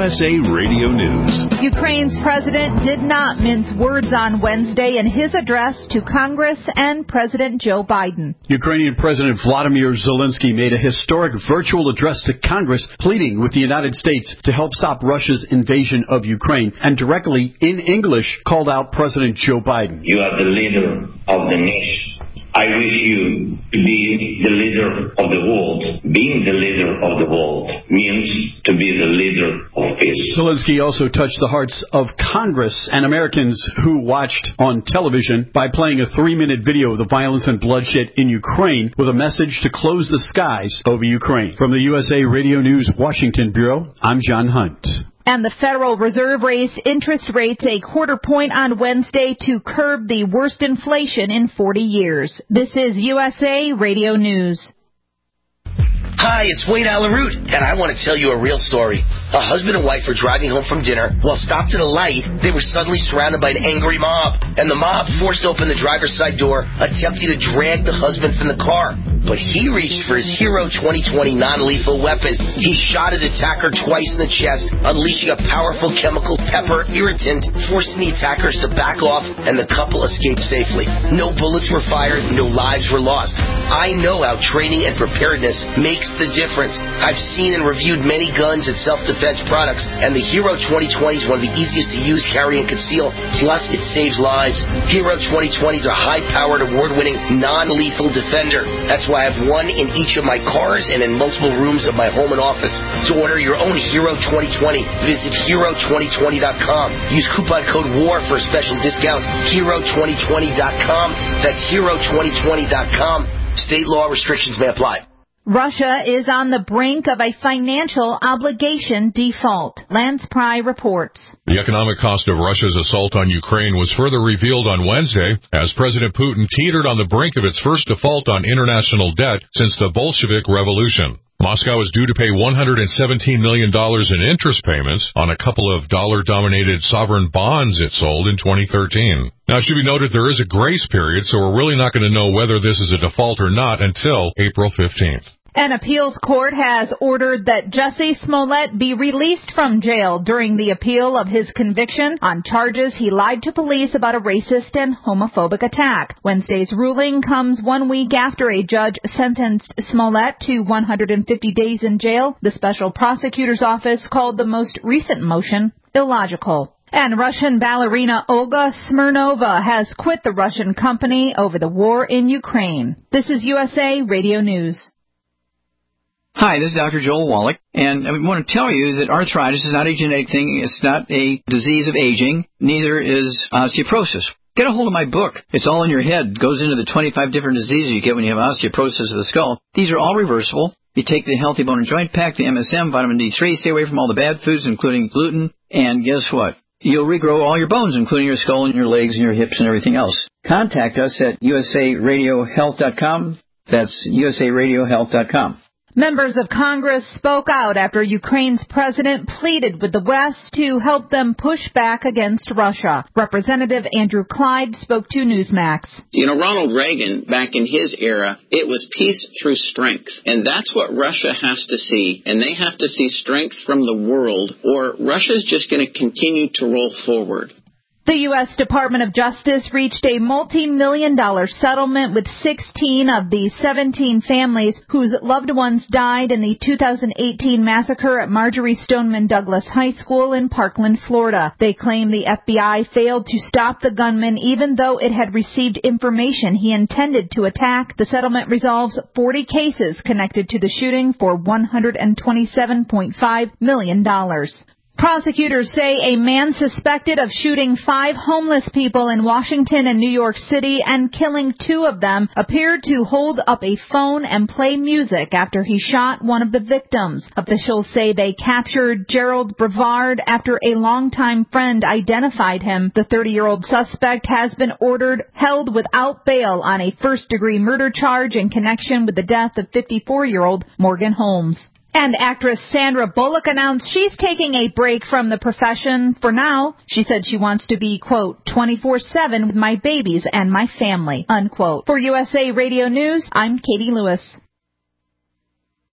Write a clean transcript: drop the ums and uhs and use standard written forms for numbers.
USA Radio News. Ukraine's president did not mince words on Wednesday in his address to Congress and President Joe Biden. Ukrainian President Vladimir Zelensky made a historic virtual address to Congress pleading with the United States to help stop Russia's invasion of Ukraine, and directly in English called out President Joe Biden. You are the leader of the nation. I wish you to be the leader of the world. Being the leader of the world means to be the leader of peace. Zelensky also touched the hearts of Congress and Americans who watched on television by playing a 3-minute video of the violence and bloodshed in Ukraine with a message to close the skies over Ukraine. From the USA Radio News Washington Bureau, I'm John Hunt. And the Federal Reserve raised interest rates a quarter point on Wednesday to curb the worst inflation in 40 years. This is USA Radio News. Hi, it's Wayne Alaroot, and I want to tell you a real story. A husband and wife were driving home from dinner. While stopped at a light, they were suddenly surrounded by an angry mob, and the mob forced open the driver's side door, attempting to drag the husband from the car. But he reached for his Hero 2020 non-lethal weapon. He shot his attacker twice in the chest, unleashing a powerful chemical pepper irritant, forcing the attackers to back off, and the couple escaped safely. No bullets were fired, no lives were lost. I know how training and preparedness makes the difference. I've seen and reviewed many guns and self-defense products, and the Hero 2020 is one of the easiest to use, carry, and conceal. Plus, it saves lives. Hero 2020 is a high-powered, award-winning, non-lethal defender. That's why I have one in each of my cars and in multiple rooms of my home and office. To order your own Hero 2020, visit Hero2020.com. Use coupon code WAR for a special discount. Hero2020.com. That's Hero2020.com. State law restrictions may apply. Russia is on the brink of a financial obligation default. Lance Pry reports. The economic cost of Russia's assault on Ukraine was further revealed on Wednesday as President Putin teetered on the brink of its first default on international debt since the Bolshevik Revolution. Moscow is due to pay $117 million in interest payments on a couple of dollar-dominated sovereign bonds it sold in 2013. Now, it should be noted there is a grace period, so we're really not going to know whether this is a default or not until April 15th. An appeals court has ordered that Jussie Smollett be released from jail during the appeal of his conviction on charges he lied to police about a racist and homophobic attack. Wednesday's ruling comes 1 week after a judge sentenced Smollett to 150 days in jail. The special prosecutor's office called the most recent motion illogical. And Russian ballerina Olga Smirnova has quit the Russian company over the war in Ukraine. This is USA Radio News. Hi, this is Dr. Joel Wallach, and I want to tell you that arthritis is not a genetic thing. It's not a disease of aging. Neither is osteoporosis. Get a hold of my book. It's all in your head. It goes into the 25 different diseases you get when you have osteoporosis of the skull. These are all reversible. You take the Healthy Bone and Joint Pack, the MSM, vitamin D3, stay away from all the bad foods, including gluten, and guess what? You'll regrow all your bones, including your skull and your legs and your hips and everything else. Contact us at usaradiohealth.com. That's usaradiohealth.com. Members of Congress spoke out after Ukraine's president pleaded with the West to help them push back against Russia. Representative Andrew Clyde spoke to Newsmax. You know, Ronald Reagan, back in his era, it was peace through strength. And that's what Russia has to see. And they have to see strength from the world, or Russia's just going to continue to roll forward. The U.S. Department of Justice reached a multi-million-dollar settlement with 16 of the 17 families whose loved ones died in the 2018 massacre at Marjory Stoneman Douglas High School in Parkland, Florida. They claim the FBI failed to stop the gunman even though it had received information he intended to attack. The settlement resolves 40 cases connected to the shooting for $127.5 million. Prosecutors say a man suspected of shooting 5 homeless people in Washington and New York City and killing 2 of them appeared to hold up a phone and play music after he shot one of the victims. Officials say they captured Gerald Brevard after a longtime friend identified him. The 30-year-old suspect has been held without bail on a first-degree murder charge in connection with the death of 54-year-old Morgan Holmes. And actress Sandra Bullock announced she's taking a break from the profession for now. She said she wants to be, quote, 24/7 with my babies and my family, unquote. For USA Radio News, I'm Katie Lewis.